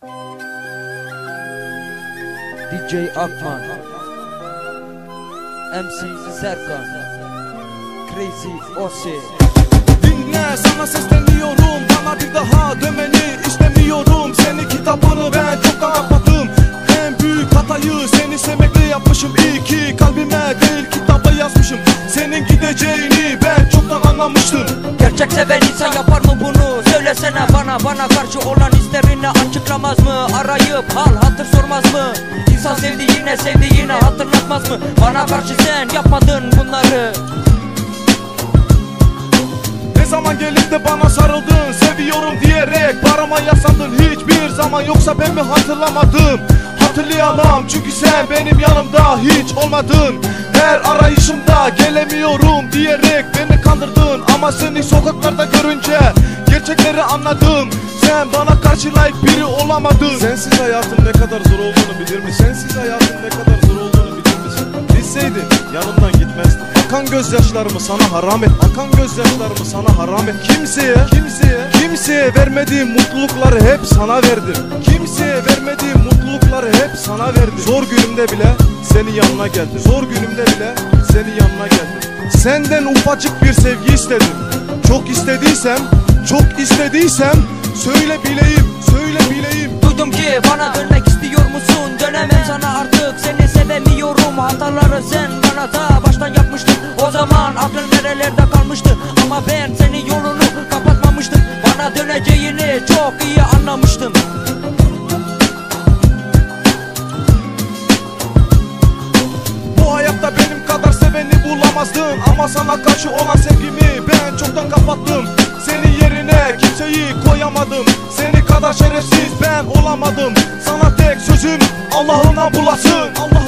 DJ Akman, MC Serkan, Crazy Ose. Dinle, sana sesleniyorum, bana bir daha dönmeni istemiyorum. Seni kitabını ben çoktan kapattım. En büyük hatayı seni sevmekle yapmışım. İyi ki kalbime değil kitaba yazmışım. Senin gideceğini ben çoktan anlamıştım. Gerçek seven insan yapar mı bunu? Söylesene bana karşı olan hislerini açıklamaz mı? Arayıp hal hatır sormaz mı? İnsan sevdiğine hatırlatmaz mı? Bana karşı sen yapmadın bunları. Ne zaman gelip de bana sarıldın, seviyorum diyerek parama yaslandın hiçbir zaman, yoksa ben mi hatırlamadım? Hatırlayamam çünkü sen benim yanımda hiç olmadın. Her arayışımda gelemiyorum diyerek beni kandırdın, ama seni sokaklarda görünce gerçekleri anladım. Sen bana karşı layık biri olamadın. Sensiz hayatın ne kadar zor olduğunu bilir misin? Sensiz hayatın ne kadar zor olduğunu bilir misin? Bilseydin yanımdan gitmezdin. Akan gözyaşlarımı sana haram et. Akan gözyaşlarımı sana haram et. Kimseye vermediğim mutlulukları hep sana verdim. Kimseye vermediğim mutlulukları hep sana verdim. Zor günümde bile senin yanına geldim. Zor günümde bile senin yanına geldim. Senden ufacık bir sevgi istedim. Çok istediysem söyle bileyim. Duydum ki bana dönmek istiyor musun? Dönemem sana artık, seni sevemiyorum. Hataları sen bana da baştan yapmıştın. O zaman aklın nerelerde kalmıştı? Ama ben senin yolunu kapatmamıştım. Bana döneceğini çok iyi anlamıştım. Bu hayatta benim kadar seveni bulamazdın, ama sana karşı olan sevgimi ben çoktan kapattım. Senin yerine kimseyi koyamadım. Seni kadar şerefsiz ben olamadım. Sana tek sözüm Allah'ından bulasın.